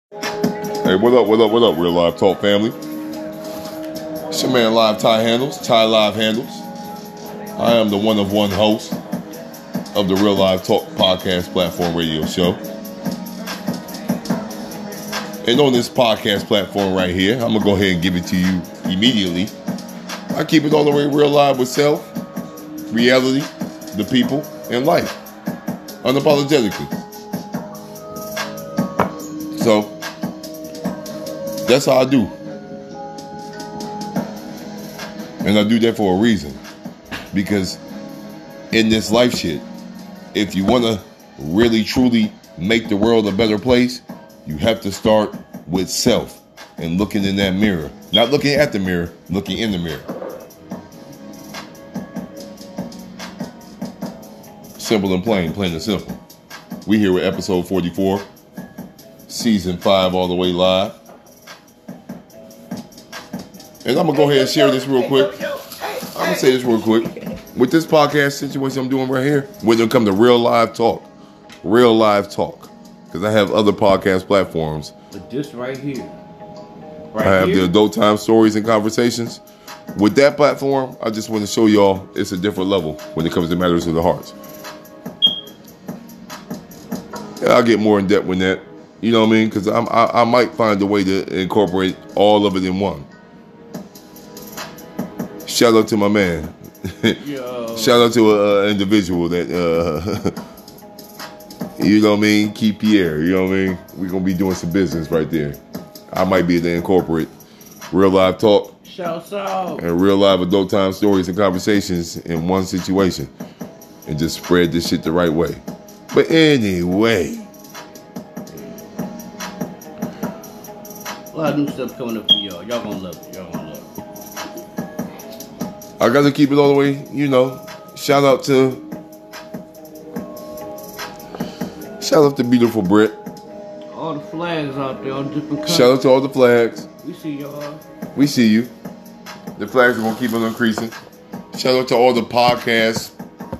Hey, what up, Real Live Talk family? It's your man Live Ty Handles, Ty Live Handles. I am the one of one host of the Real Live Talk podcast platform radio show. And on this podcast platform right here, I'm going to go ahead and give it to you immediately. I keep it all the way real live with self, reality, the people, and life. Unapologetically. So, that's how I do. And I do that for a reason. Because in this life shit, if you want to really truly make the world a better place, you have to start with self and looking in that mirror. Not looking at the mirror, looking in the mirror. Simple and plain and simple. We here with episode 44, season 5 all the way live. And I'm going to go ahead and share this real quick. I'm going to say this real quick. With this podcast situation I'm doing right here, when it comes to real live talk. Because I have other podcast platforms. But this right here. I have the adult time stories and conversations. With that platform, I just want to show y'all it's a different level when it comes to matters of the hearts. And I'll get more in depth with that. You know what I mean? Because I might find a way to incorporate all of it in one. Shout out to my man. Shout out to an individual that, you know what I mean? Keep Pierre, you know what I mean? We're going to be doing some business right there. I might be able to incorporate real live talk. Shouts out. And real live adult time stories and conversations in one situation. And just spread this shit the right way. But anyway. A lot of new stuff coming up for y'all. Y'all gonna love it. I got to keep it all the way, you know. Shout out to beautiful Brit. All the flags out there on different countries. Shout out to all the flags. We see y'all. We see you. The flags are going to keep on increasing. Shout out to all the podcast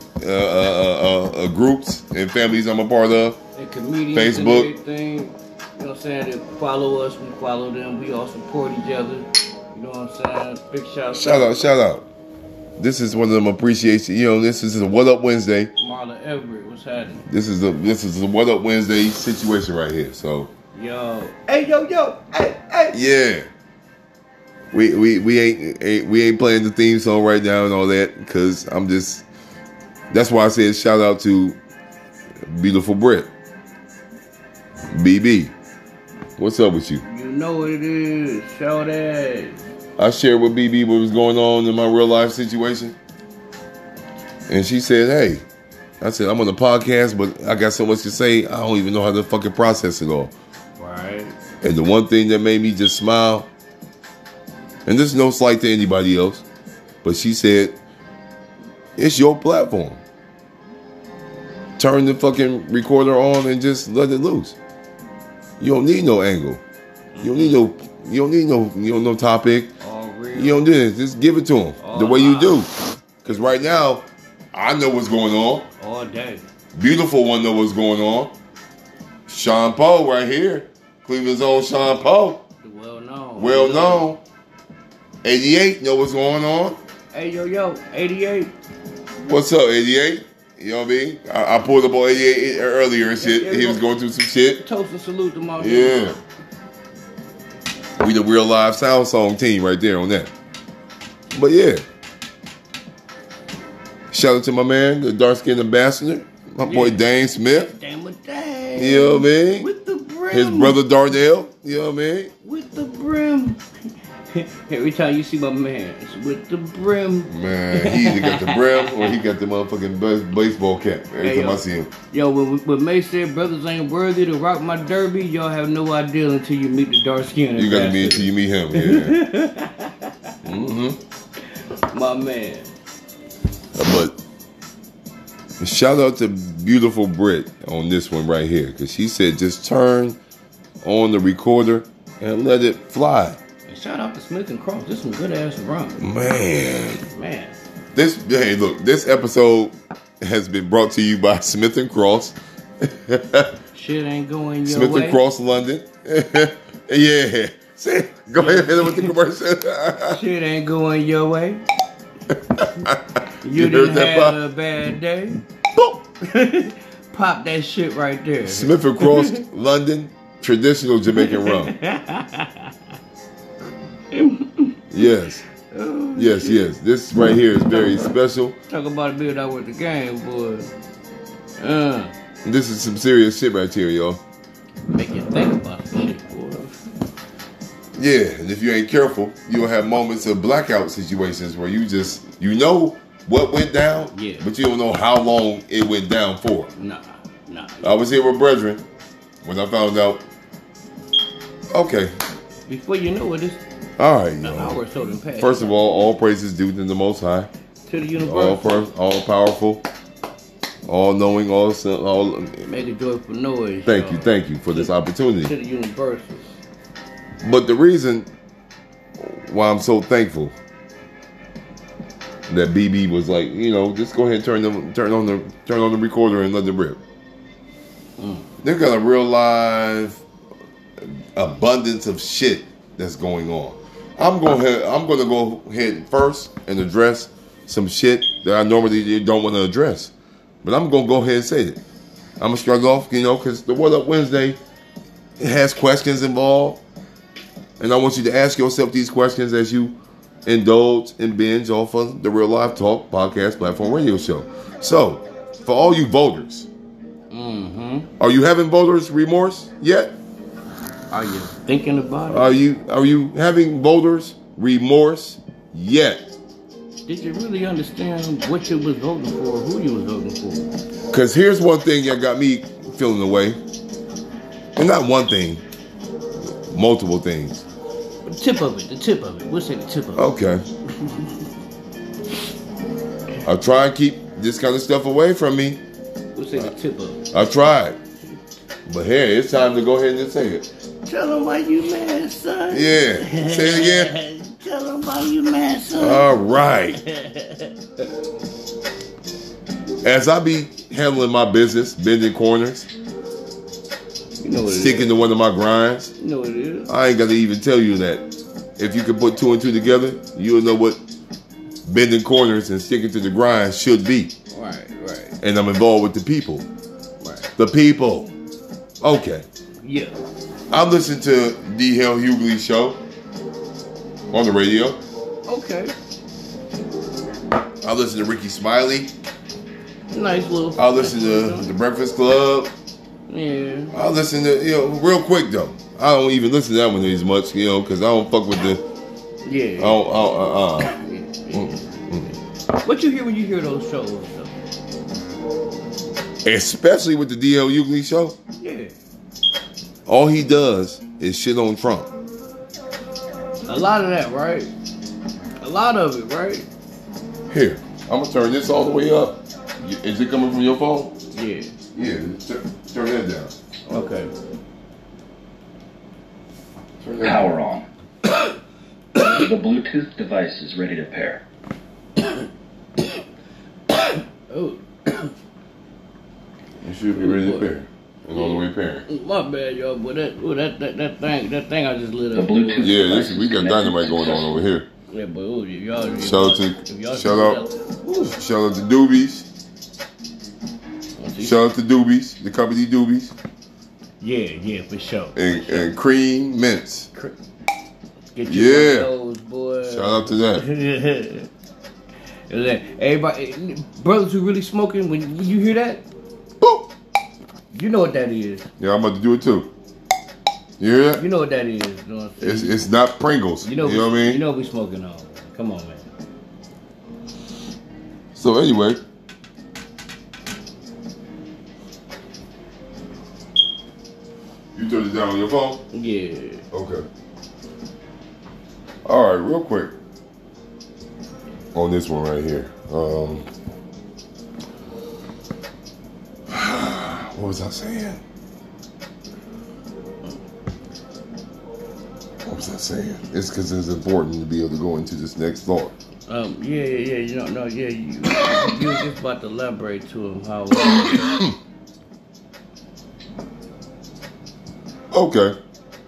groups and families I'm a part of. And comedians Facebook. And everything. You know what I'm saying? They follow us. We follow them. We all support each other. You know what I'm saying? Big shout out. This is one of them appreciation. You know, this is a What Up Wednesday. Marla Everett, what's happening? This is the What Up Wednesday situation right here. So. Yo. Hey, yo. Hey. Yeah. We ain't playing the theme song right now and all that because that's why I said shout out to beautiful Brit. BB. What's up with you? You know what it is. Shout out. I shared with BB what was going on in my real life situation. And she said, hey, I said, I'm on the podcast, but I got so much to say, I don't even know how to fucking process it all. Right. And the one thing that made me just smile, and this is no slight to anybody else, but she said, it's your platform. Turn the fucking recorder on and just let it loose. You don't need no angle. You don't need no topic. You don't do this. Just give it to them the way you do. Because right now, I know what's going on. All day. Beautiful one know what's going on. Sean Poe right here. Cleveland's own Sean Poe. Well known. 88 know what's going on. Hey, yo, 88. What's up, 88? You know what I mean? I pulled up on 88 earlier and shit. He was going through some shit. Toast and salute to my Yeah. We the real live sound song team right there on that. But yeah. Shout out to my man, the dark skinned ambassador, my boy Dane Smith. Dane. You know what I mean? With the brim. His brother Darnell. You know what I mean? With the brim. Every time you see my man, it's with the brim. Man, he either got the brim or he got the motherfucking baseball cap every time I see him. Yo, when May said brothers ain't worthy to rock my derby, y'all have no idea until you meet the dark skin. You got to meet until you meet him, yeah. My man. But shout out to beautiful Brit on this one right here, because she said just turn on the recorder and let it fly. Shout out to Smith and Cross. This is some good ass rum. Man. Hey, look, this episode has been brought to you by Smith and Cross. Shit ain't going your Smith way. and Cross London. Yeah. See, go ahead with the commercial. Shit ain't going your way. You done had a bad day. Boop. Pop that shit right there. Smith & Cross, London, traditional Jamaican rum. Yes. Yes. This right here is very special. Talk about a build out with the game, boy. This is some serious shit right here, y'all. Make you think about some shit, boy. Yeah, and if you ain't careful, you'll have moments of blackout situations where you know what went down, but you don't know how long it went down for. Nah. I was here with brethren when I found out. Okay. Before you know it, it's all right, an hour or so done passed. First of all praises due to the Most High. To the universe. All powerful, all knowing, all. Make a joyful noise. Thank you for this opportunity. To the universe. But the reason why I'm so thankful that BB was like, just go ahead and turn on the recorder and let it rip. They've got a real live abundance of shit that's going on. I'm going to go ahead first and address some shit that I normally don't want to address, but I'm going to go ahead and say it. I'm gonna start off, because the What Up Wednesday, it has questions involved. And I want you to ask yourself these questions as you indulge and binge off of the Real Life Talk podcast platform radio show. So, for all you voters, are you having voters remorse yet? Are you thinking about it? Are you having voters remorse yet? Did you really understand what you was voting for, who you was voting for? Because here's one thing that got me feeling away. And not one thing, multiple things. The tip of it. We'll say the tip of it. Okay. I try and keep this kind of stuff away from me. We'll say the tip of it. I tried. But hey, it's time to go ahead and say it. Tell them why you mad, son. Yeah. Say it again. Tell them why you mad, son. All right. As I be handling my business, bending corners, sticking to one of my grinds, you know what it is. I ain't got to even tell you that. If you can put two and two together, you'll know what bending corners and sticking to the grind should be. Right. And I'm involved with the people. Right. The people. Okay. Yeah. I listen to D. Hale Hughley's show on the radio. Okay. I listen to Ricky Smiley. Nice little. I listen to The Breakfast Club. Yeah. I listen to, real quick though. I don't even listen to that one as much, because I don't fuck with the. Yeah. What you hear when you hear those shows though? Especially with the D.L. Hughley show. Yeah. All he does is shit on Trump. A lot of that, right? A lot of it, right? Here, I'm gonna turn this all the way up. Is it coming from your phone? Yeah. Yeah, turn that down. Okay. Turn that Power down. on. The Bluetooth device is ready to pair. Oh. It should be ready to pair. And all the way pairing. My bad, y'all, but that thing I just lit The up. Bluetooth Yeah, we got dynamite going on over here. Yeah, but y'all. Shout out to Doobies. Shout out to Doobies, the company Doobies. Yeah, for sure. And Cream Mints. Get your those, boy. Shout out to that. Everybody, brothers who really smoking, when you hear that, Boop. You know what that is. Yeah, I'm about to do it too. You hear that? You know what that is. You know what I'm saying? It's not Pringles. You know what I mean? You know we smoking on. Come on, man. So anyway. You turned it down on your phone? Yeah. Okay. All right, real quick. On this one right here. What was I saying? It's because it's important to be able to go into this next thought. Yeah. You were just about to elaborate to him how. Okay.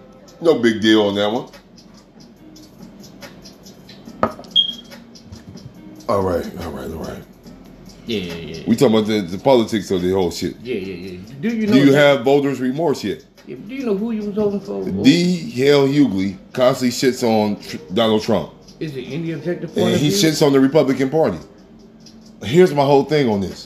No big deal on that one. All right. Yeah. We talking about the politics of the whole shit. Yeah. Do you know? Do you have voters' remorse yet? Do you know who you was voting for? D. Hale Hughley constantly shits on Donald Trump. Is it any objective point And of he view? shits on the Republican Party. Here's my whole thing on this.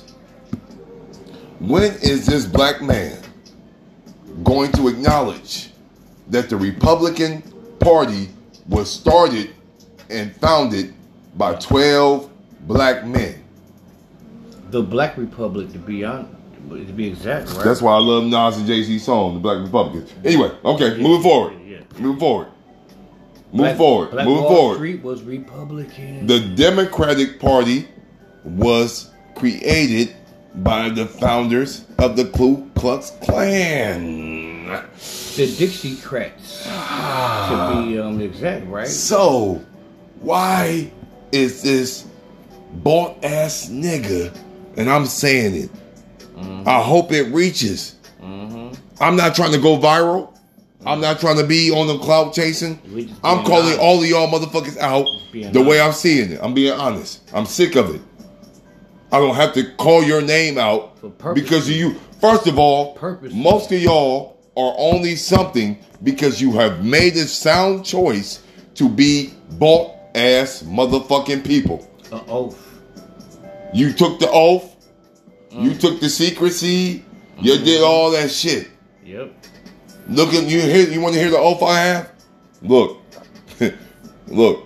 When is this black man going to acknowledge that the Republican Party was started and founded by 12 black men? The Black Republic, to be exact, right? That's why I love Nas and Jay-Z's song, The Black Republicans. Anyway, okay, moving forward. Moving forward. Black Moving Wall forward. Street was Republican. The Democratic Party was created by the founders of the Ku Klux Klan. The Dixiecrats, to be exact, right? So, why is this bought ass nigga, and I'm saying it, I hope it reaches. I'm not trying to go viral. I'm not trying to be on the clout chasing. I'm calling all of y'all motherfuckers out the way I'm seeing it. I'm being honest. I'm sick of it. I don't have to call your name out because of you. First of all, most of y'all are only something because you have made a sound choice to be bought ass motherfucking people. An oath. You took the oath. You took the secrecy. You did all that shit. Yep. Look at you. You want to hear the oath I have? Look, look.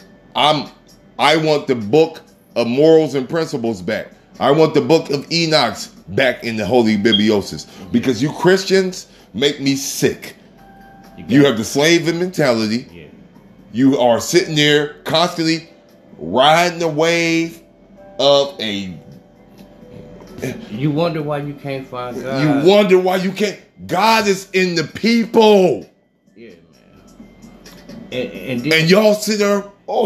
I want the book of morals and principles back. I want the book of Enoch's back in the holy bibliosis because you Christians make me sick. You have the slave mentality. Yeah. You are sitting there constantly riding the wave of a. You wonder why you can't find God. You wonder why you can't. God is in the people. Yeah, man. And y'all sit there.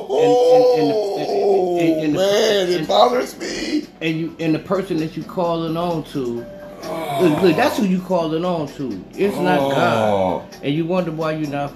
Man, it bothers me. And the person that you calling on to, look, that's who you calling on to. It's not God. And you wonder why you're not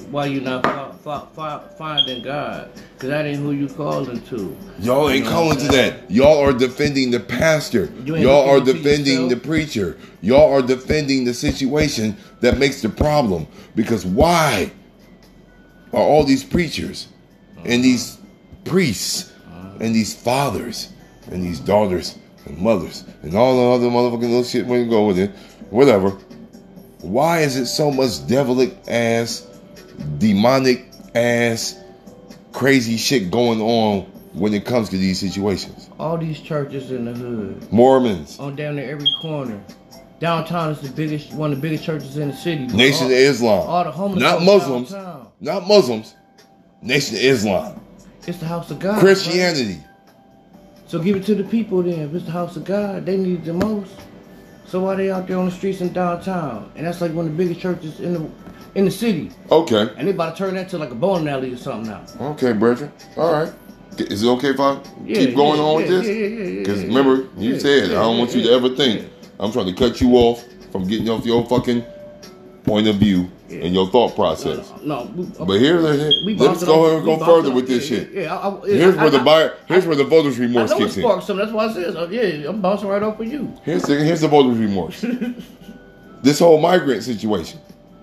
finding God, because that ain't who you calling to. Y'all ain't calling to that. Y'all are defending the pastor. Y'all are defending the preacher. Y'all are defending the situation that makes the problem. Because why are all these preachers and these priests and these fathers and these daughters and mothers and all the other motherfucking little shit when you go with it, whatever, why is it so much devilic ass, demonic ass, crazy shit going on when it comes to these situations? All these churches in the hood, Mormons, on down there every corner. Downtown is one of the biggest churches in the city. Nation of Islam, all the homeless, not Muslims, downtown. not Muslims. Nation of Islam. It's the house of God. Christianity. Right? So give it to the people then. If it's the house of God, they need it the most. So why they out there on the streets in downtown? And that's like one of the biggest churches in the city. Okay. And they about to turn that to like a bowling alley or something now. Okay, brethren. All right. Is it okay if I keep going on with this? Yeah. Because remember, you said I don't want you to ever think I'm trying to cut you off from getting off your fucking point of view and your thought process. No. But let's go ahead and go further with this shit. Here's where the voters' remorse kicks in. Something. That's why I said, I'm bouncing right off of you. Here's the voters' remorse. This whole migrant situation.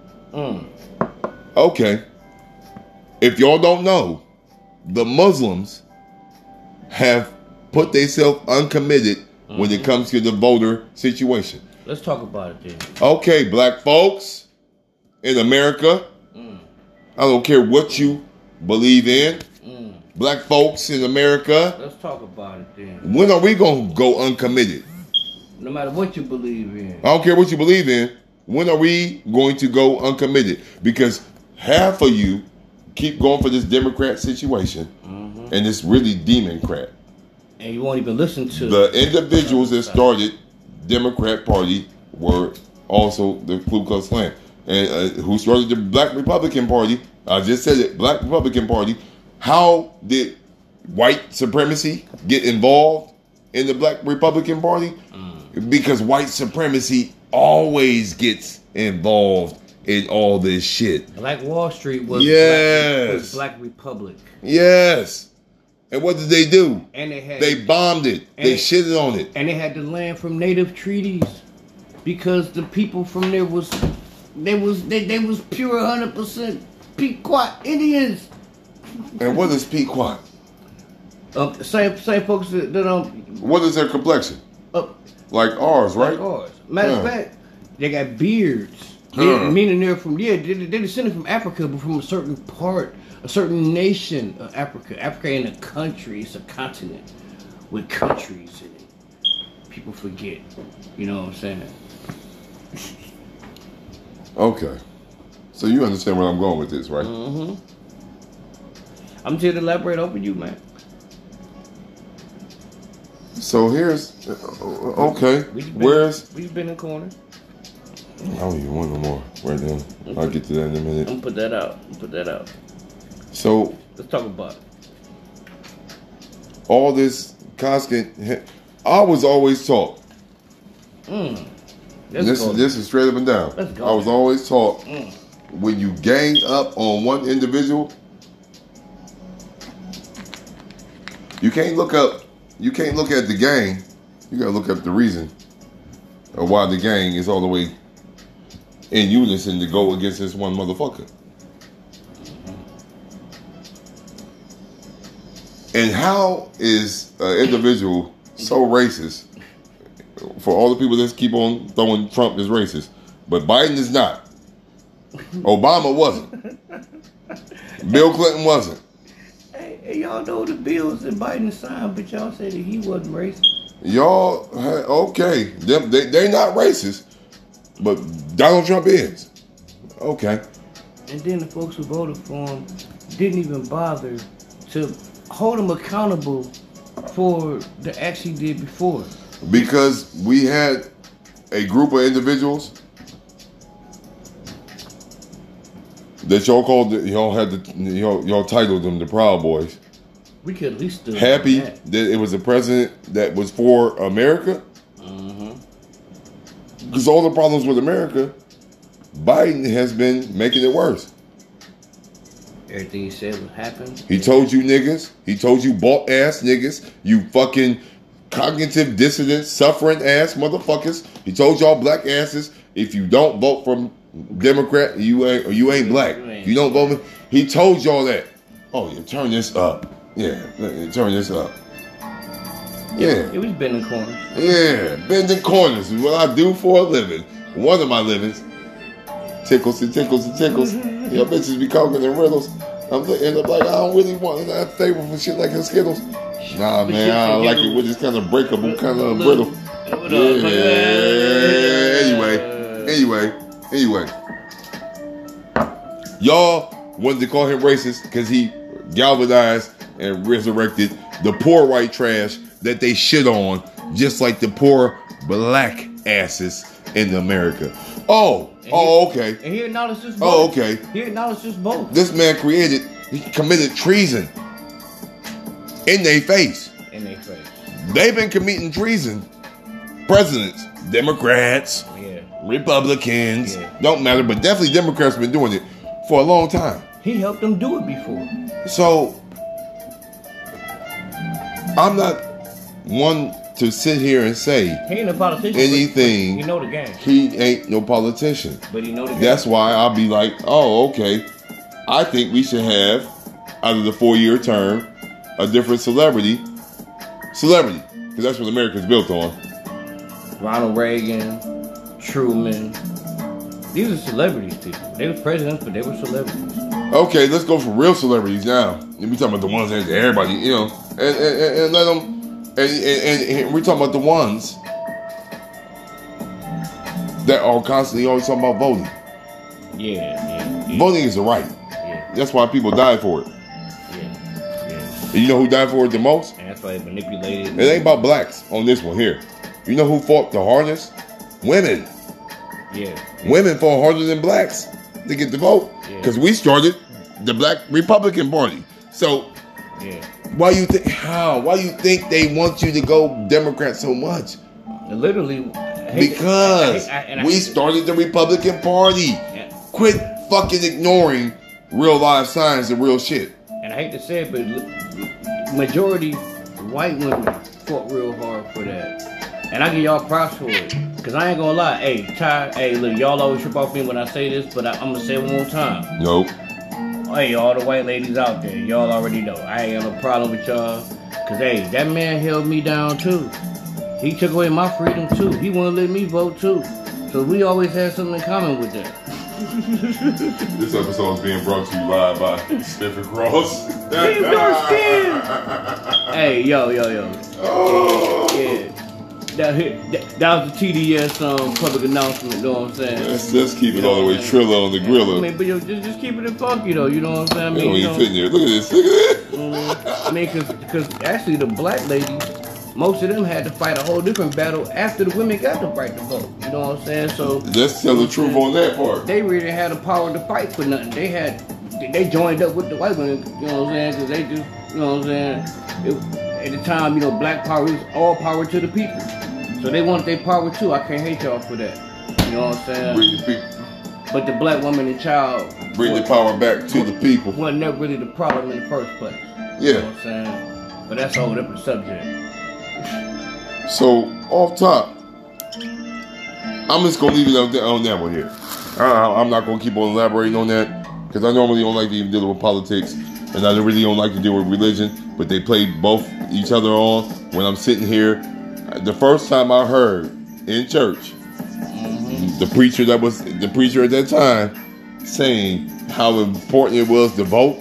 Okay. If y'all don't know, the Muslims have put themselves uncommitted when it comes to the voter situation. Let's talk about it then. Okay, black folks in America, I don't care what you believe in. Black folks in America. Let's talk about it then. When are we going to go uncommitted? No matter what you believe in. I don't care what you believe in. When are we going to go uncommitted? Because half of you keep going for this Democrat situation and this really democrat. And you won't even listen to the individuals that started Democrat Party were also the Ku Klux Klan. And who started the Black Republican Party? I just said it, Black Republican Party. How did white supremacy get involved in the Black Republican Party? Because white supremacy always gets involved in all this shit. Black Wall Street was Black Republic. Yes. And what did they do? And they bombed it. They shitted on it. And they had to land from native treaties because the people from there was pure 100% Pequot Indians. And what is Pequot? Same folks that What is their complexion? Like ours, right? Like ours. Matter of fact, they got beards. Meaning they're descended from Africa, but from a certain part, a certain nation of Africa. Africa ain't a country; it's a continent with countries in it. People forget. You know what I'm saying? Okay. So you understand where I'm going with this, right? Mm-hmm. I'm here to elaborate over you, man. So here's okay. We've been in corners. I don't even want no more right now. I'll get to that in a minute. I'm gonna put that out. So let's talk about it. All this constant. I was always taught. This is straight up and down. I was always taught when you gang up on one individual, you can't look at the gang. You gotta look up the reason of why the gang is all the way in unison to go against this one motherfucker. And how is an individual so racist? For all the people that keep on throwing Trump as racist, but Biden is not. Obama wasn't. Bill Clinton wasn't. Hey, y'all know the bills that Biden signed, but y'all said that he wasn't racist. Y'all, okay. They're not racist, but Donald Trump is. Okay. And then the folks who voted for him didn't even bother to hold him accountable for the acts he did before. Because we had a group of individuals that y'all titled them the Proud Boys. We could at least do happy that it was a president that was for America. Because all the problems with America, Biden has been making it worse. Everything he said would happen. He told you niggas. He told you bought ass niggas. You fucking cognitive dissonance suffering ass motherfuckers. He told y'all black asses, if you don't vote for Democrat, you ain't black. You don't vote. He told y'all that. Oh, yeah, turn this up. Yeah, turn this up. Yeah. It was bending corners. Yeah, bending corners is what I do for a living. One of my livings. Tickles and tickles and tickles. Y'all bitches be talking in riddles. I'm end up like, I don't really want to have favor for shit like the Skittles. Nah, man, I don't like it with this kind of breakable, kind of brittle. Yeah. Anyway. Y'all wanted to call him racist because he galvanized and resurrected the poor white trash that they shit on, just like the poor black asses in America. Okay. And he acknowledged this both. Oh, okay. He acknowledged this both. This man he committed treason in their face. They've been committing treason. Presidents, Democrats, Republicans, don't matter, but definitely Democrats have been doing it for a long time. He helped them do it before. So, I'm not one to sit here and say he ain't a politician, anything. He know the game. He ain't no politician. But he know the game. That's why I'll be like, oh, okay. I think we should have, out of the 4-year term, a different celebrity. Because that's what America's built on. Ronald Reagan, Truman. These are celebrities, people. They were presidents, but they were celebrities. Okay, let's go for real celebrities now. We talking about the ones that everybody, and let them. And we're talking about the ones that are constantly always talking about voting. Yeah. Voting is a right. Yeah. That's why people died for it. Yeah. And you know who died for it the most? And that's why they manipulated. It ain't about blacks on this one here. You know who fought the hardest? Women. Yeah. Women fought harder than blacks to get the vote. Because we started the Black Republican Party. So, why you think they want you to go Democrat so much? Literally. Because we started the Republican Party. Quit fucking ignoring real life signs and real shit. And I hate to say it, but majority white women fought real hard for that. And I give y'all props for it. Cause I ain't gonna lie. Hey, Ty, hey, look, y'all always trip off me when I say this, but I'm gonna say it one more time. Nope. Hey, all the white ladies out there, y'all already know. I ain't got no problem with y'all. Cause hey, that man held me down too. He took away my freedom too. He wouldn't let me vote too. So we always had something in common with that. This episode is being brought to you live by Stephen Cross. Team Dark Skin. Hey, yo. Oh. Yeah. That was the TDS public announcement, you know what I'm saying? Let's keep it all the way Triller on the griller. I mean, but yo, just keep it funky though, you know what I'm saying? I You mean, don't even fit in there. Look at this. I mean, cause actually the black ladies, most of them had to fight a whole different battle after the women got the right to vote. You know what I'm saying? So let's tell the truth on that part. They really had the power to fight for nothing. They joined up with the white women, you know what I'm saying? Cause they just, you know what I'm saying? At the time, you know, black power was all power to the people. So they wanted their power too. I can't hate y'all for that. You know what I'm saying? Bring the people. But the black woman and child Bring the power back to the people. wasn't never really the problem in the first place. Yeah. You know what I'm saying? But that's a whole different subject. So, off top, I'm just going to leave it on that one here. I'm not going to keep on elaborating on that because I normally don't like to even deal with politics and I really don't like to deal with religion, but they played both each other on when I'm sitting here. The first time I heard in church, the preacher at that time saying how important it was to vote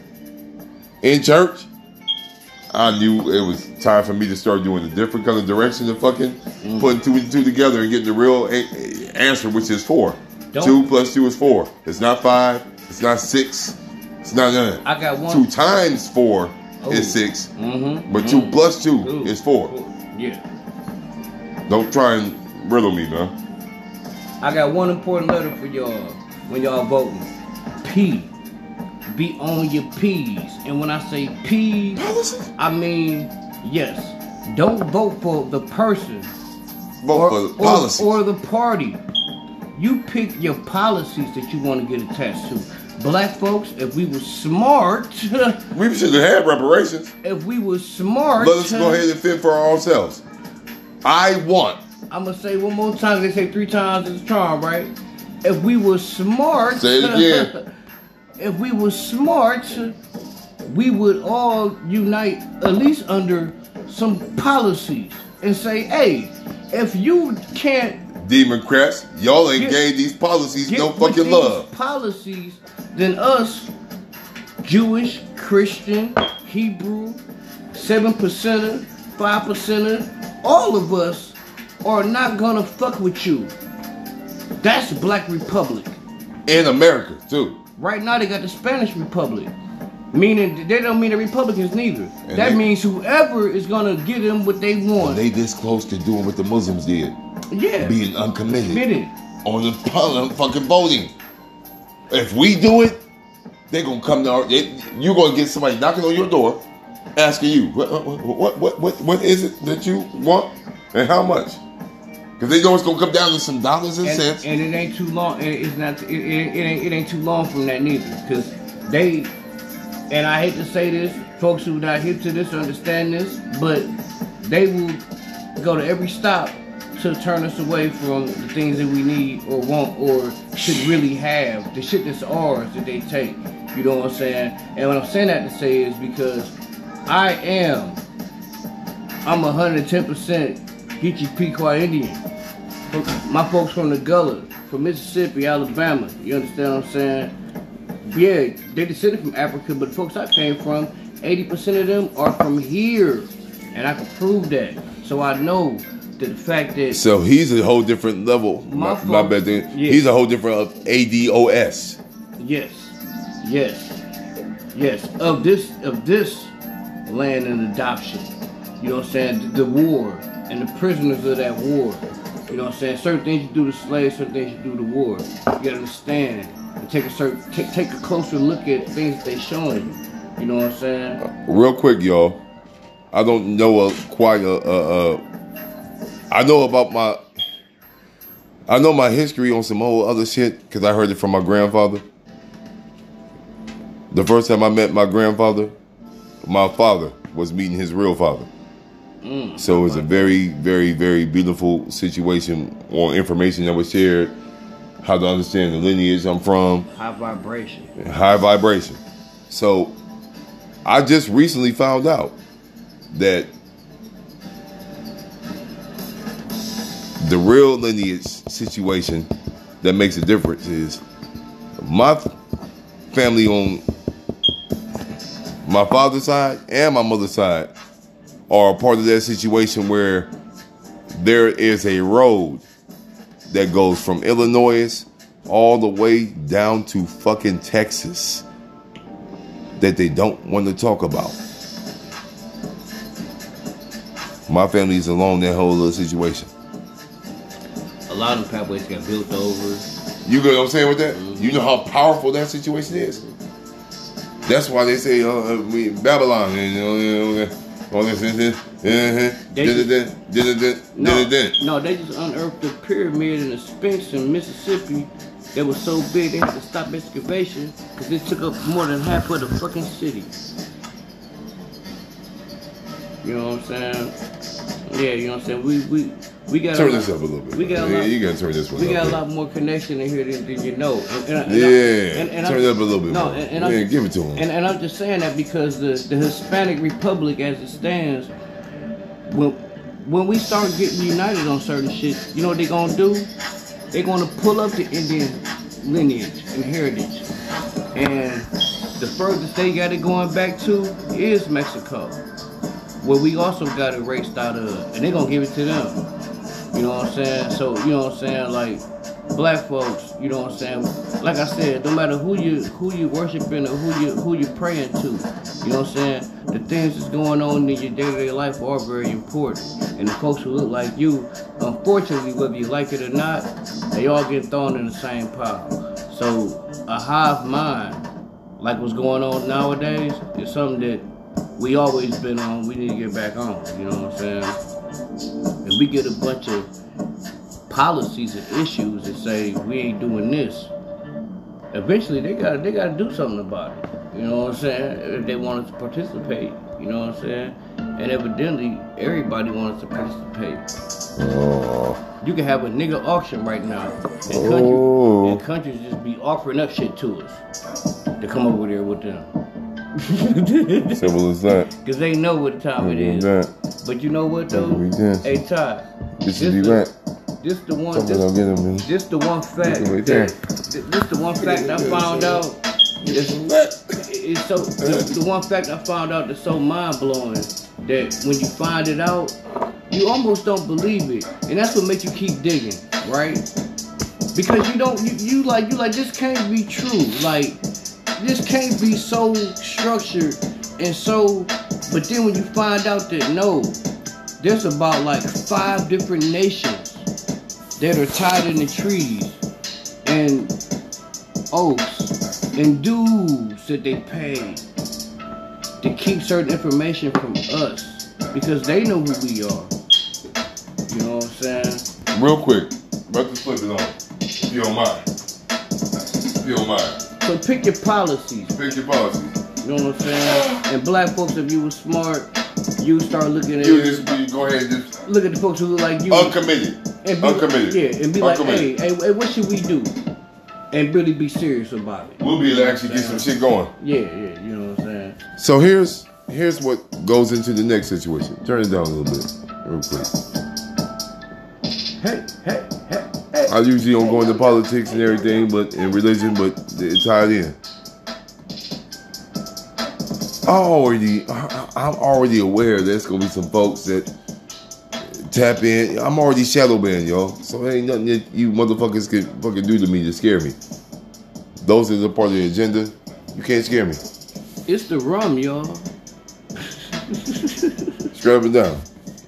in church, I knew it was time for me to start doing a different kind of direction of fucking putting two and two together and getting the real answer, which is 4. 2 plus 2 is 4. It's not 5. It's not 6. It's not none. I got 1. 2 times 4 is 6. But 2 plus 2 is 4. Yeah. Don't try and riddle me, man. I got one important letter for y'all when y'all voting. P. Be on your P's. And when I say P's, I mean, yes. Don't vote for the person. Vote for the policy. Or the party. You pick your policies that you want to get attached to. Black folks, if we were smart... we should have had reparations. If we were smart... Let us go ahead and fend for ourselves. I'm going to say one more time. They say 3 times is a charm, right? If we were smart... Say it again. If we were smart, we would all unite at least under some policies and say, hey, if you can't... Democrats, y'all ain't gave these policies no fucking love. Policies, then us, Jewish, Christian, Hebrew, 7%er, 5%er, all of us are not gonna fuck with you. That's Black Republic. In America, too. Right now they got the Spanish Republic. Meaning, they don't mean the Republicans neither. And that means whoever is gonna give them what they want. And they this close to doing what the Muslims did. Yeah. Being uncommitted. On the fucking voting. If we do it, they're gonna come to you're gonna get somebody knocking on your door, asking you, what is it that you want and how much? Because they know it's gonna come down to some dollars and cents. And it ain't too long. It's not. It ain't too long from that neither. Because they, and I hate to say this, folks who are not hip to this understand this, but they will go to every stop to turn us away from the things that we need or want or should really have. The shit that's ours that they take. You know what I'm saying? And what I'm saying that to say is because I'm 110% Geechee Pequot Indian. My folks from the Gullah, from Mississippi, Alabama. You understand what I'm saying? Yeah, they descended from Africa, but the folks I came from, 80% of them are from here. And I can prove that. So I know that the fact that... So he's a whole different level. My bad thing. Yeah. He's a whole different of ADOS. Yes. Of this land and adoption. You know what I'm saying? The war and the prisoners of that war. You know what I'm saying? Certain things you do to slaves, certain things you do to war. You gotta understand and take a closer look at things that they showing you. You know what I'm saying? Real quick, y'all. I don't know I know about I know my history on some whole other shit because I heard it from my grandfather. The first time I met my grandfather, my father was meeting his real father. So it was a very, very, very beautiful situation on information that was shared, how to understand the lineage I'm from. High vibration. High vibration. So I just recently found out that the real lineage situation that makes a difference is my family on my father's side and my mother's side are a part of that situation where there is a road that goes from Illinois all the way down to fucking Texas that they don't want to talk about. My family is along that whole little situation. A lot of them pathways got built over. You get what I'm saying with that? Mm-hmm. You know how powerful that situation is? That's why they say Babylon, all this. No, they just unearthed the pyramid and the Sphinx in Mississippi that was so big they had to stop excavation because it took up more than half of the fucking city. You know what I'm saying? Yeah, you know what I'm saying? We got turn this up a little bit. We got a lot, you gotta turn this one up. We got a lot more connection in here than you know. Turn it up a little bit more. And give it to them. And I'm just saying that because the Hispanic Republic as it stands, when we start getting united on certain shit, you know what they're gonna do? They're gonna pull up the Indian lineage and heritage. And the furthest they got it going back to is Mexico, where we also got it raced out of, and they're gonna give it to them. You know what I'm saying? So, you know what I'm saying? Like, black folks, you know what I'm saying? Like I said, no matter who you worshiping or who you praying to, you know what I'm saying? The things that's going on in your day-to-day life are very important. And the folks who look like you, unfortunately, whether you like it or not, they all get thrown in the same pile. So, a hive mind, like what's going on nowadays, is something that we always been on, we need to get back on, you know what I'm saying? And we get a bunch of policies and issues that say we ain't doing this. Eventually they gotta do something about it. You know what I'm saying? If they want us to participate, you know what I'm saying? And evidently everybody wants to participate. You can have a nigga auction right now, and countries just be offering up shit to us to come over there with them. Simple as that. Because they know what time it is. But you know what though? Hey Ty, this the one fact I found out. The one fact I found out that's so mind blowing that when you find it out, you almost don't believe it, and that's what makes you keep digging, right? Because you like this can't be true, like. This can't be so structured and so, but then when you find out that no, there's about like 5 different nations that are tied in the trees and oaths and dues that they pay to keep certain information from us because they know who we are. You know what I'm saying? Real quick, about to flip it on. If you don't mind. If you don't mind. So pick your policies. Pick your policies. You know what I'm saying? And black folks, if you were smart, you start looking at you go ahead and just look at the folks who look like you. Uncommitted. And be like, hey, what should we do? And really be serious about it. We'll be able to actually get some shit going. Yeah, you know what I'm saying? So here's what goes into the next situation. Turn it down a little bit, real quick. Hey. I usually don't go into politics and everything, but in religion, but it's tied in. I'm already aware there's gonna be some folks that tap in. I'm already shadow banned, y'all. So ain't nothing that you motherfuckers can fucking do to me to scare me. Those are the part of the agenda. You can't scare me. It's the rum, y'all. Strap it down.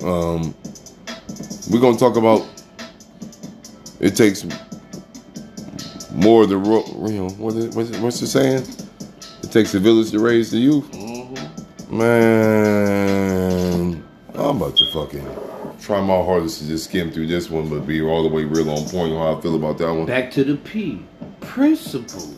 We're gonna talk about. It takes more of the, what's the saying? It takes a village to raise the youth. Mm-hmm. Man, I'm about to fucking try my hardest to just skim through this one, but be all the way real on point on how I feel about that one. Back to the P. Principles.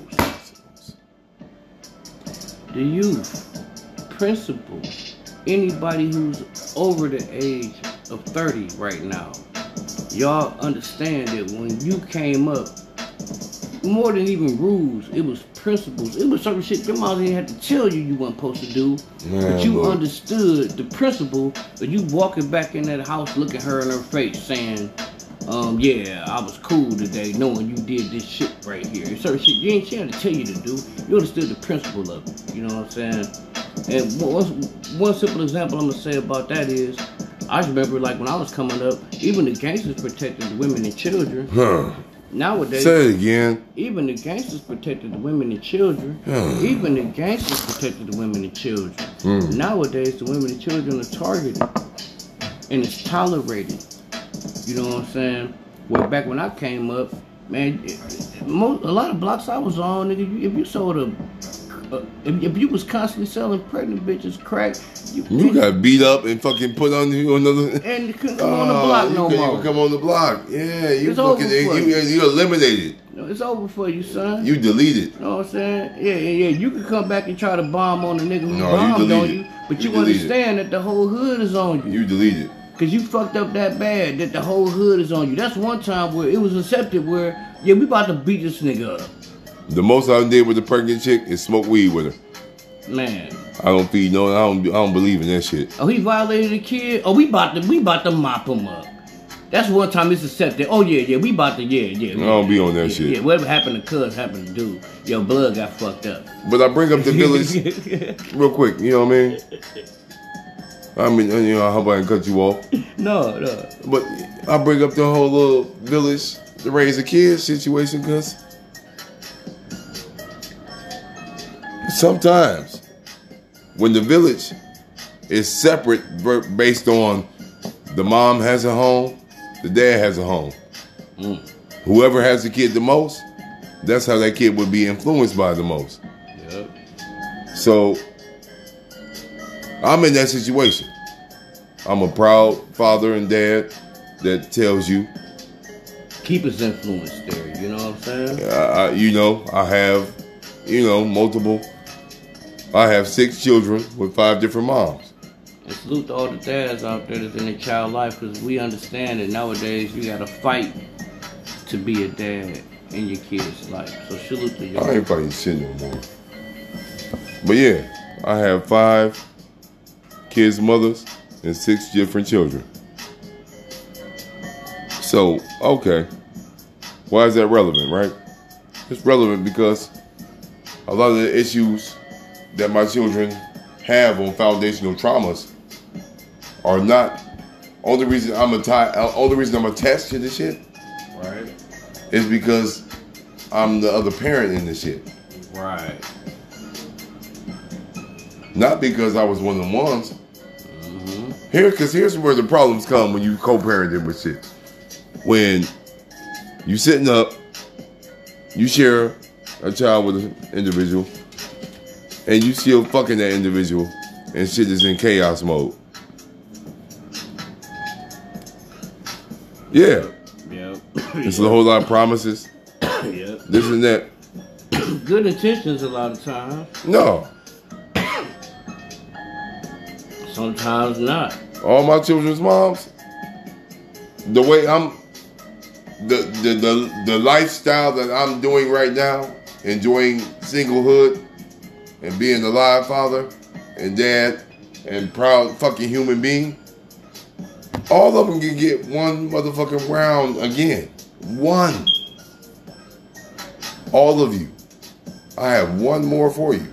The youth. Principles. Anybody who's over the age of 30 right now, y'all understand that when you came up, more than even rules, it was principles. It was certain shit your mom didn't have to tell you wasn't supposed to do, but you understood the principle. But you walking back in that house, looking her in her face, saying, "Yeah, I was cool today, knowing you did this shit right here." Certain shit she had to tell you to do. You understood the principle of it. You know what I'm saying? And one simple example I'm gonna say about that is, I remember like when I was coming up, even the gangsters protected the women and children. Nowadays, say it again. Even the gangsters protected the women and children. Even the gangsters protected the women and children. Nowadays, the women and children are targeted, and it's tolerated. You know what I'm saying? Well, back when I came up, man, a lot of blocks I was on, nigga, if you sold if you was constantly selling pregnant bitches crack, you got beat up and fucking put on another. And you couldn't come on the block no more. You couldn't even come on the block. Yeah, you fucking you eliminated. No, it's over for you, son. You deleted. You know what I'm saying? Yeah. You can come back and try to bomb on the nigga who bombed on you, but you understand that the whole hood is on you. You deleted. Cause you fucked up that bad that the whole hood is on you. That's one time where it was accepted where, yeah, we about to beat this nigga up. The most I did with the pregnant chick is smoke weed with her. Man. I don't feed no. I don't believe in that shit. Oh, he violated a kid. Oh, we about to mop him up. That's one time it's accepted. Oh yeah, we about to I don't be on that shit. Yeah, whatever happened to cuz happened to do. Your blood got fucked up. But I bring up the village real quick. You know what I mean? You know, I hope I didn't cut you off. No. But I bring up the whole little village to raise a kid situation because sometimes when the village is separate based on the mom has a home, the dad has a home. Whoever has the kid the most, that's how that kid would be influenced by the most. Yep. So I'm in that situation. I'm a proud father and dad that tells you keep his influence there. You know what I'm saying? I have, multiple. I have 6 children with 5 different moms. And salute to all the dads out there that's in their child life, because we understand that nowadays you gotta fight to be a dad in your kid's life. So salute to y'all. I ain't fighting shit no more. But yeah, I have 5 kids' mothers and 6 different children. So, okay. Why is that relevant, right? It's relevant because a lot of the issues that my children have on foundational traumas are not. Only reason I'm attached to this shit, right, is because I'm the other parent in this shit. Right. Not because I was one of the ones. Here's where the problems come when you co-parenting with shit. When you sitting up, you share a child with an individual, and you still fucking that individual, and shit is in chaos mode. Yeah. Yep. It's a whole lot of promises. Yep. This and that. Good intentions a lot of times. No. Sometimes not. All my children's moms, the way I'm, the lifestyle that I'm doing right now, enjoying singlehood and being a live father and dad and proud fucking human being, all of them can get one motherfucking round again. One. All of you. I have one more for you.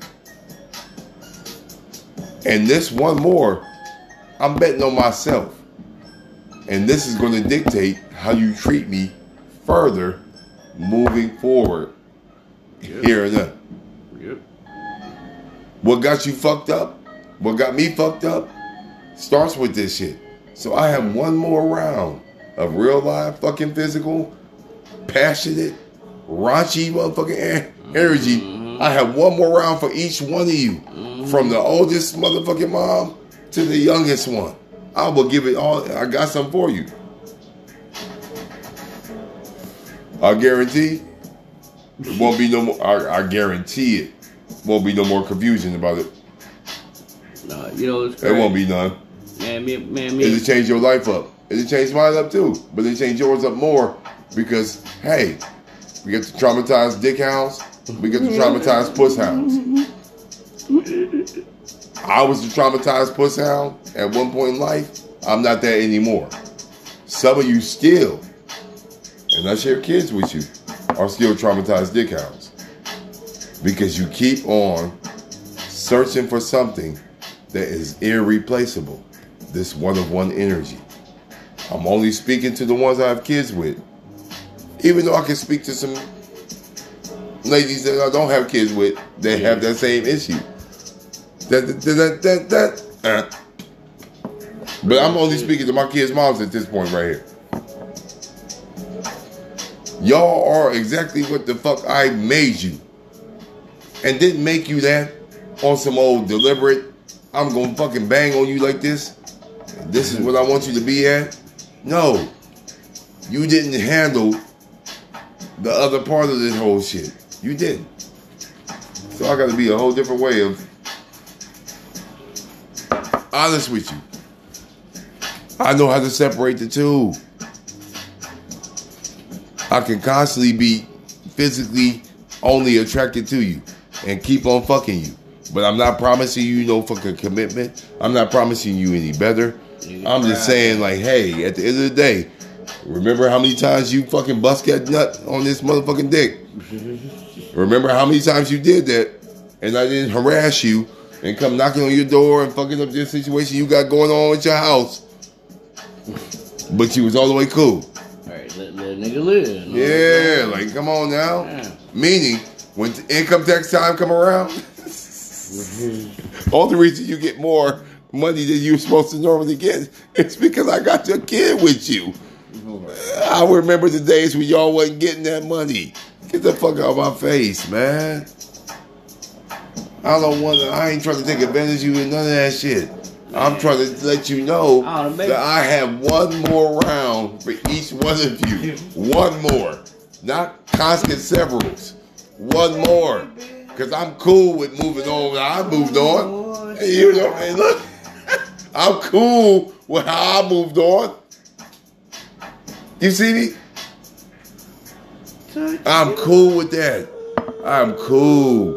And this one more, I'm betting on myself. And this is going to dictate how you treat me further moving forward. Yep. Here and there. Yep. What got you fucked up, what got me fucked up, starts with this shit. So I have one more round of real life fucking physical, passionate, raunchy motherfucking energy. I have one more round for each one of you. From the oldest motherfucking mom to the youngest one. I will give it all. I got something for you. I guarantee it won't be no more. I guarantee it won't be no more confusion about it. Nah, you know it's It won't be none. Man, It'll change your life up. It'll change mine up too. But it'll change yours up more because, hey, we get the traumatized dick hounds. We get the traumatized puss hounds. I was the traumatized puss hound at one point in life. I'm not that anymore. Some of you still, and I share kids with you, are still traumatized dick hounds. Because you keep on searching for something that is irreplaceable. This one-of-one energy. I'm only speaking to the ones I have kids with. Even though I can speak to some ladies that I don't have kids with that have that same issue. But I'm only speaking to my kids' moms at this point right here. Y'all are exactly what the fuck I made you. And didn't make you that on some old deliberate, I'm gonna fucking bang on you like this. This is what I want you to be at. No. You didn't handle the other part of this whole shit. You didn't. So I gotta be a whole different way of honest with you. I know how to separate the two. I can constantly be physically only attracted to you and keep on fucking you. But I'm not promising you no fucking commitment. I'm not promising you any better. I'm just saying, like, hey, at the end of the day, remember how many times you fucking bust that nut on this motherfucking dick? Remember how many times you did that and I didn't harass you and come knocking on your door and fucking up this situation you got going on with your house? But you was all the way cool. Alright, let a nigga live. Yeah, like, come on now. Yeah. Meaning, when income tax time come around, only reason you get more money than you're supposed to normally get is because I got your kid with you. I remember the days when y'all wasn't getting that money. Get the fuck out of my face, man. I ain't trying to take advantage of you and none of that shit. I'm trying to let you know that I have one more round for each one of you. One more. Not constant severals. One more. Because I'm cool with moving on. I moved on. You know, hey, look. I'm cool with how I moved on. You see me? I'm cool with that. I'm cool.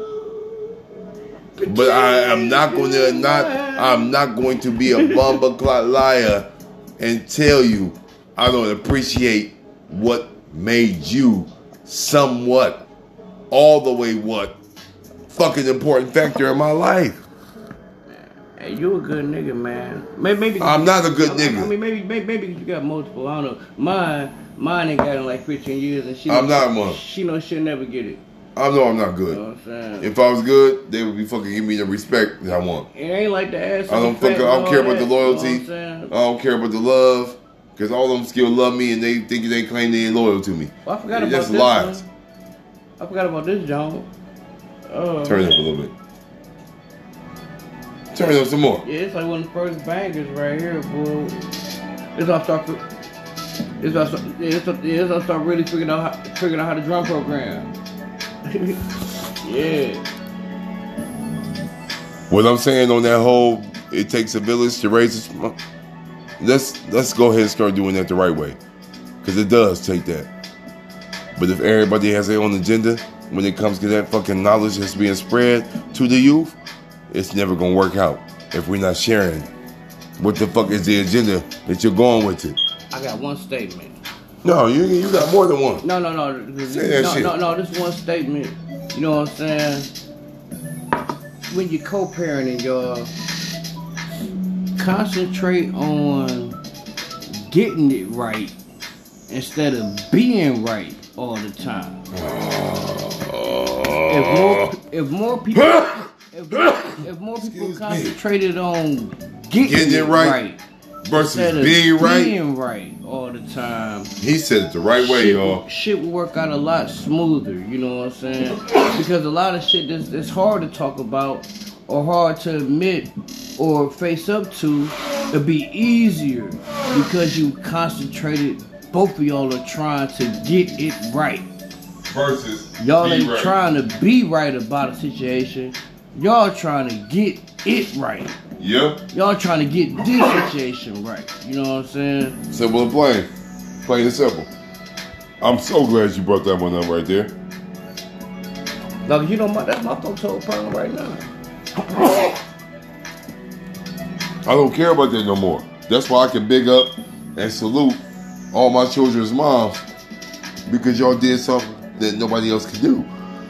But I'm not going to be a bumba liar and tell you I don't appreciate what made you somewhat, all the way what, fucking important factor in my life. Hey, you a good nigga, man. Maybe I'm not a good nigga. I mean, maybe you got multiple. I don't know. Mine ain't got in like 15 years, and I'm not one. She knows she'll never get it. I know I'm not good. You know what I'm saying? If I was good, they would be fucking giving me the respect that I want. It ain't like the ass. I don't care about the loyalty. You know I don't care about the love. Because all of them still love me and they think they claim they ain't loyal to me. Well, I forgot about just this lies. One. I forgot about this, John. Turn it up a little bit. Turn it up some more. Yeah, it's like one of the first bangers right here, boy. It's gonna start really figuring out how to drum program. Yeah. What I'm saying on that whole, it takes a village to raise a... Let's go ahead and start doing that the right way. Because it does take that. But if everybody has their own agenda, when it comes to that fucking knowledge that's being spread to the youth, it's never going to work out if we're not sharing what the fuck is the agenda that you're going with it. I got one statement. No, you got more than one. No. Say that shit. No, this one statement. You know what I'm saying? When you're co-parenting, y'all, concentrate on getting it right instead of being right all the time. If more people concentrated on getting it right versus being right all the time, he said it the right way, y'all. Shit will work out a lot smoother. You know what I'm saying? Because a lot of shit that's hard to talk about or hard to admit or face up to It'd be easier because you concentrated. Both of y'all are trying to get it right. Versus y'all ain't right. trying to be right about a situation. Y'all trying to get it right. Yep. Y'all trying to get this situation right. You know what I'm saying? Simple and plain. Plain and simple. I'm so glad you brought that one up right there. Like, you know, that's my folks' whole problem right now. I don't care about that no more. That's why I can big up and salute all my children's moms, because y'all did something that nobody else could do.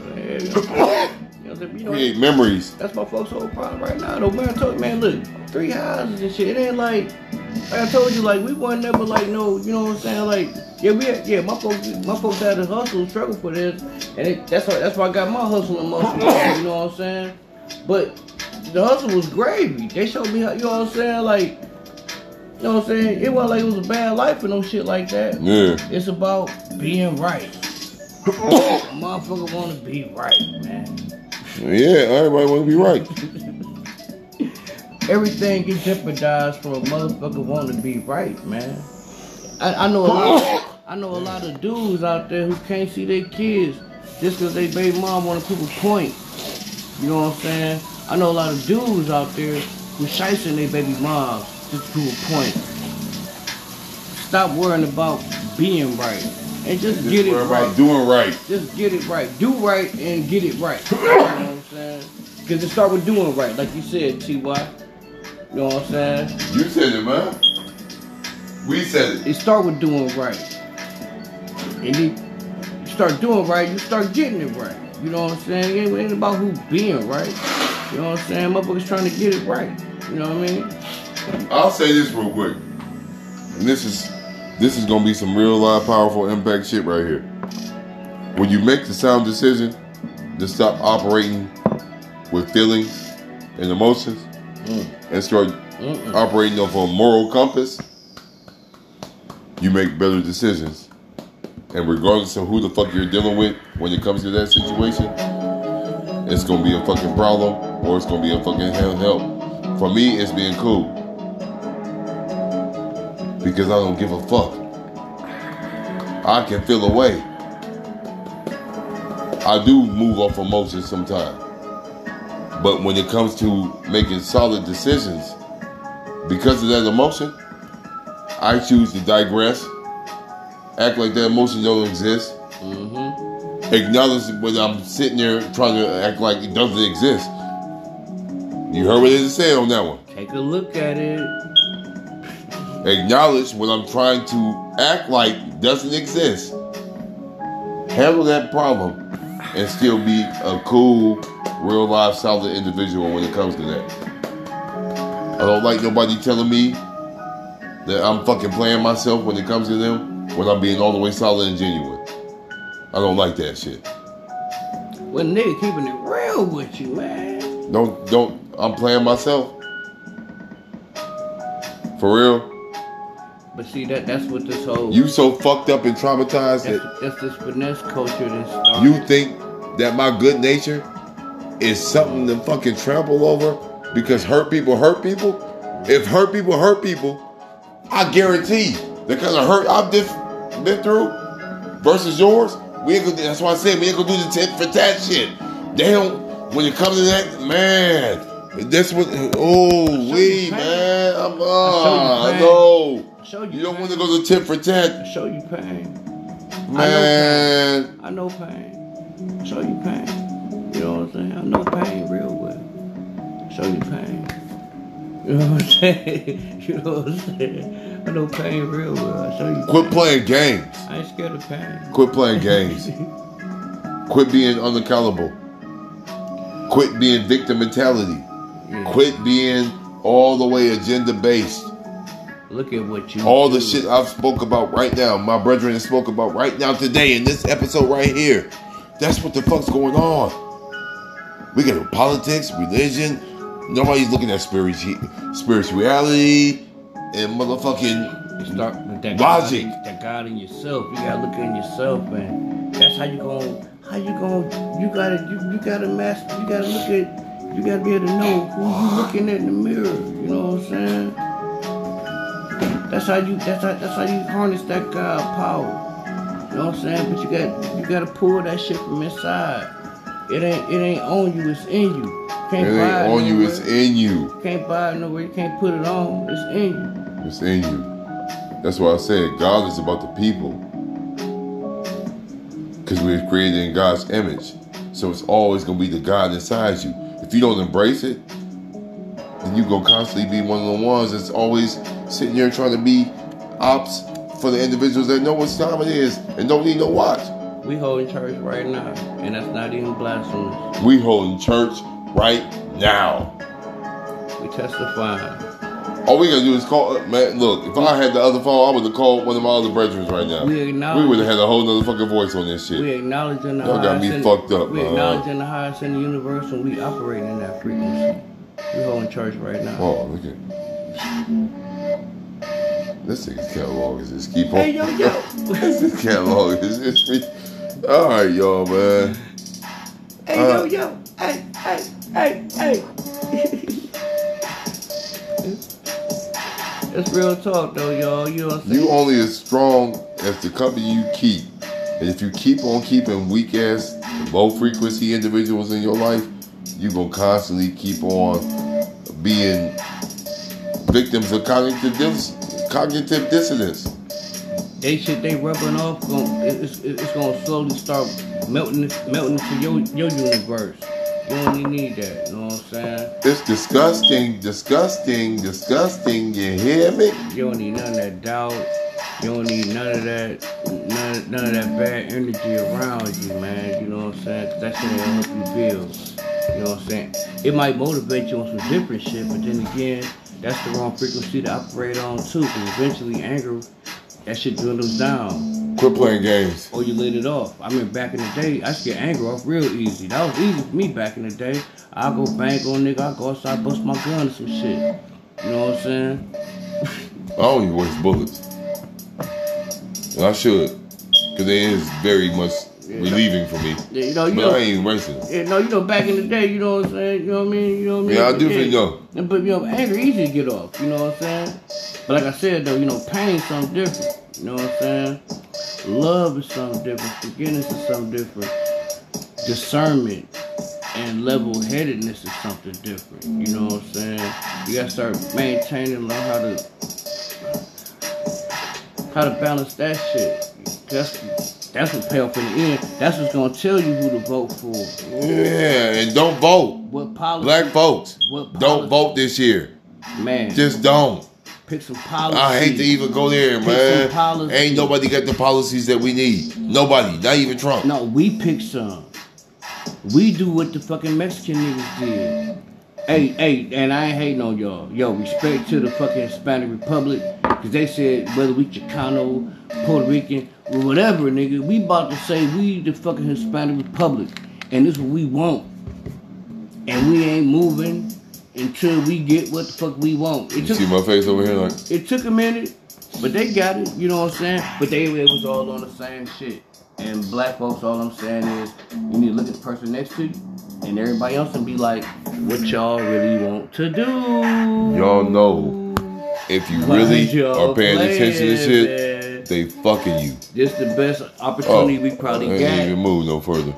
Create memories. That's my folks' whole problem right now. Though, man, I told you, man, look, 3 houses and shit. It ain't like I told you, like, we wasn't never like no, you know what I'm saying? Like, my folks had to hustle and struggle for this, and that's why I got my hustle and muscle. You know what I'm saying? But the hustle was gravy. They showed me how, you know what I'm saying? Like, you know what I'm saying? It wasn't like it was a bad life or no shit like that. Yeah. It's about being right. Motherfucker want to be right, man. Yeah, everybody want to be right. Everything gets jeopardized for a motherfucker want to be right, man. I know a lot of dudes out there who can't see their kids just because they baby mom want to prove a point. You know what I'm saying? I know a lot of dudes out there who shicing their baby moms just to prove a point. Stop worrying about being right and just get it right. About doing right. Just get it right. Do right and get it right. You know what I'm saying? Because it start with doing right, like you said, Ty. You know what I'm saying? You said it, man. We said it. It start with doing right. And you start doing right, you start getting it right. You know what I'm saying? It ain't about who being right. You know what I'm saying? Motherfuckers trying to get it right. You know what I mean? I'll say this real quick. And this is gonna be some real live powerful impact shit right here. When you make the sound decision to stop operating with feelings and emotions and start operating off a moral compass, you make better decisions. And regardless of who the fuck you're dealing with when it comes to that situation, it's gonna be a fucking problem or it's gonna be a fucking help. For me, it's being cool. Because I don't give a fuck. I can feel a way. I do move off emotions sometimes. But when it comes to making solid decisions, because of that emotion, I choose to digress, act like that emotion don't exist, acknowledge when I'm sitting there trying to act like it doesn't exist. You heard what it said on that one. Take a look at it. Acknowledge when I'm trying to act like doesn't exist. Handle that problem and still be a cool, real life, solid individual when it comes to that. I don't like nobody telling me that I'm fucking playing myself when it comes to them, when I'm being all the way solid and genuine. I don't like that shit. When nigga keeping it real with you, man. Don't, I'm playing myself. For real. But see, that's what this whole... You so fucked up and traumatized that's this finesse culture that started. You think that my good nature is something to fucking trample over because hurt people hurt people? If hurt people hurt people, I guarantee the kind of hurt I've been through versus yours, we ain't gonna, that's why I said we ain't gonna do the tit for tat shit. They don't, when it comes to that, man, that's what, man, no. You don't want to go to tit for tat. Show you pain. Man. I know pain. Show you pain. You know what I'm saying? I know pain real well. Show you pain. You know what I'm saying? You know what I'm saying? I know pain real well. I show you pain. Quit playing games. I ain't scared of pain. Quit playing games. Quit being unaccountable. Quit being victim mentality. Yeah. Quit being all the way agenda based. Look at what you all do. The shit I've spoke about right now, my brethren have spoke about right now today in this episode right here. That's what the fuck's going on. We got politics, religion. Nobody's looking at spirituality and motherfucking start with that logic. That God in yourself. You gotta look in yourself, man. That's how you gotta master. You gotta be able to know who you looking at in the mirror. You know what I'm saying? That's how you harness that God power. You know what I'm saying? But you gotta pull that shit from inside. It ain't on you, it's in you. Can't it buy ain't on you, it's in you. You can't buy it nowhere, you can't put it on, it's in you. It's in you. That's why I said God is about the people. Because we're created in God's image. So it's always going to be the God inside you. If you don't embrace it, then you're going to constantly be one of the ones that's always sitting there trying to be ops for the individuals that know what time it is and don't need no watch. We holding church right now, and that's not even blasphemous. We holding church right now. We testifying. All we gotta do is call, man, look, if I had the other phone, I would have called one of my other brethren right now. We would have had a whole nother fucking voice on this shit. We acknowledging the Y'all got me fucked up, We acknowledging the highest in the universe, and we operating in that frequency. We holding church right now. Oh, look at this nigga's catalog is just keep on. Hey, yo. This catalog is just free. All right, y'all, man. Hey, yo. Hey. That's real talk, though, y'all. You know what I'm saying? You only as strong as the company you keep. And if you keep on keeping weak-ass, low-frequency individuals in your life, you're going to constantly keep on being victims of cognitive dissonance. They rubbing off. It's gonna slowly start melting into your universe. You don't even need that. You know what I'm saying? It's disgusting. You hear me? You don't need none of that doubt. You don't need none of that. None of that bad energy around you, man. You know what I'm saying? 'Cause that shit ain't gonna help you build. You know what I'm saying? It might motivate you on some different shit, but then again, that's the wrong frequency to operate on too. Because eventually, anger, that shit dwindles down. Quit playing games. Or you let it off. I mean, back in the day, I used to get anger off real easy. That was easy for me back in the day. I'll go bang on nigga. I'll go outside, bust my gun or some shit. You know what I'm saying? I don't even waste bullets. And I should. Because it is very much relieving for me. Yeah, but I ain't even racing. Yeah, back in the day, you know what I'm saying? You know what I mean? Yeah, I do think so. But, anger easy to get off. You know what I'm saying? But like I said, though, pain's something different. You know what I'm saying? Love is something different. Forgiveness is something different. Discernment and level-headedness is something different. You know what I'm saying? You gotta start maintaining, learn how to balance that shit. That's what pay off in the end. That's what's gonna tell you who to vote for. Yeah, and don't vote. What policy? Black folks, don't vote this year. Man, just don't. Pick some policies. I hate to even go there, man. Ain't nobody got the policies that we need. Nobody, not even Trump. No, we pick some. We do what the fucking Mexican niggas did. Hey, and I ain't hating on y'all. Yo, respect to the fucking Hispanic Republic. Because they said whether we Chicano, Puerto Rican, or whatever, nigga, we about to say we the fucking Hispanic Republic. And this is what we want. And we ain't moving until we get what the fuck we want. You see my face over here? Like it took a minute, but they got it. You know what I'm saying? But it was all on the same shit. And black folks, all I'm saying is, you need to look at the person next to you and everybody else and be like, what y'all really want to do? Y'all know, if you really are paying attention to shit, they fucking you. This the best opportunity we probably got. I ain't even move no further.